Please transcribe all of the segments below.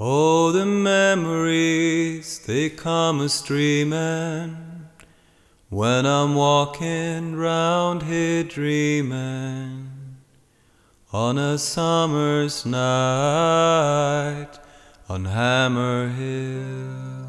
Oh, the memories, they come a streamin' when I'm walking round here dreamin' on a summer's night on Hammer Hill.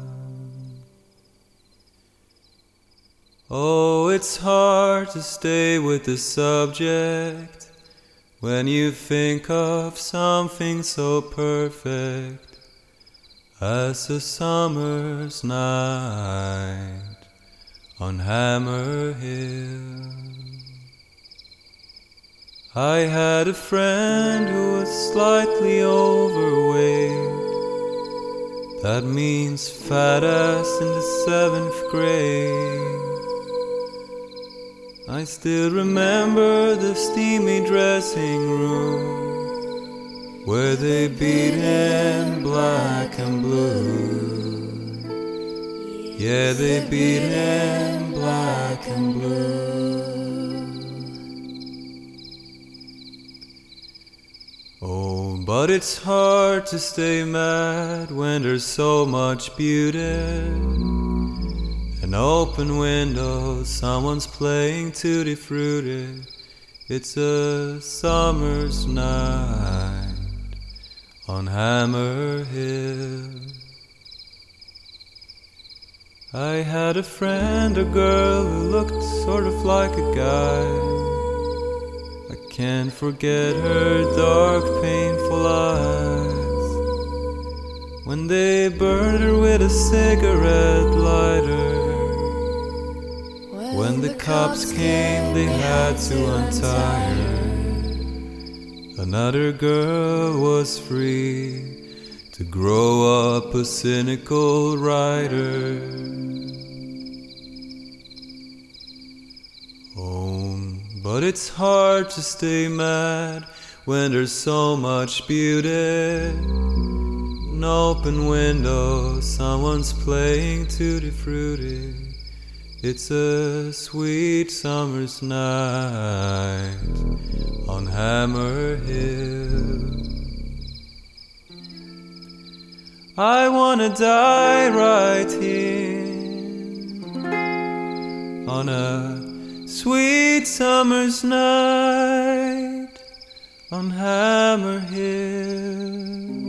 Oh, it's hard to stay with the subject when you think of something so perfect as a summer's night on Hammer Hill. I had a friend who was slightly overweight. That means fat ass in the 7th grade. I still remember the steamy dressing room where they beat him black and blue. Yeah, they beat him black and blue. Oh, but it's hard to stay mad when there's so much beauty. An open window, someone's playing Tutti Frutti. It's a summer's night on Hammer Hill. I had a friend, a girl who looked sort of like a guy. I can't forget her dark, painful eyes when they burned her with a cigarette lighter. When the cops came, they had to untie her. Another girl was free to grow up a cynical writer. Oh, but it's hard to stay mad when there's so much beauty. An open window, someone's playing Tutti Frutti. It's a sweet summer's night on Hammer Hill. I wanna die right here on a sweet summer's night on Hammer Hill.